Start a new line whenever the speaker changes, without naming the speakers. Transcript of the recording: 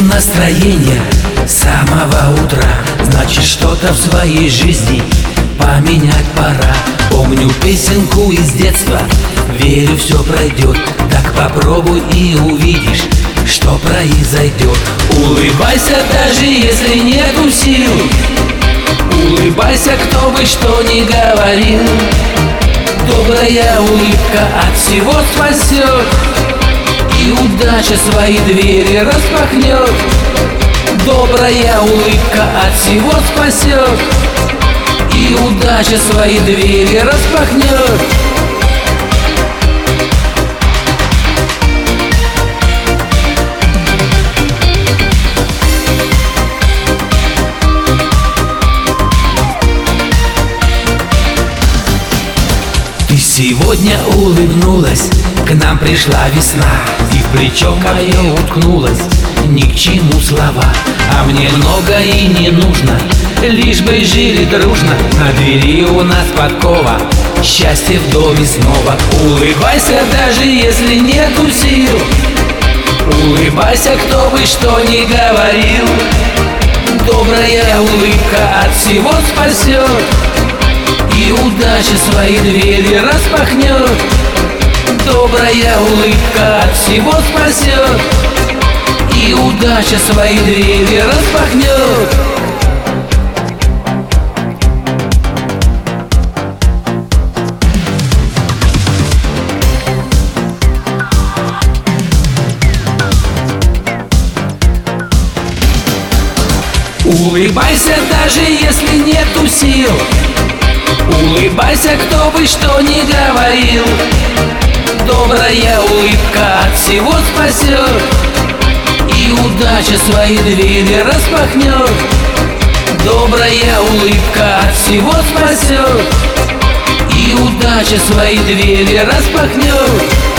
настроение с самого утра, значит, что-то в своей жизни поменять пора. Помню песенку из детства, верю, все пройдет. Так попробуй и увидишь, что произойдет. Улыбайся, даже если нету сил. Улыбайся, кто бы что ни говорил. Добрая улыбка от всего спасет, и удача свои двери распахнет. Добрая улыбка от всего спасет, и удача свои двери распахнет. Ты сегодня улыбнулась, к нам пришла весна, и в плечо мое уткнулась, ни к чему слова. А мне много и не нужно, лишь бы жили дружно. На двери у нас подкова, счастье в доме снова. Улыбайся, даже если нету сил. Улыбайся, кто бы что ни говорил. Добрая улыбка от всего спасет, и удача свои двери распахнет. Добрая улыбка от всего спасет, и удача свои двери распахнет. Улыбайся, даже если нету сил. Улыбайся, кто бы что ни говорил. Добрая улыбка от всего спасет, и удача свои двери распахнет. Добрая улыбка от всего спасет, и удача свои двери распахнет.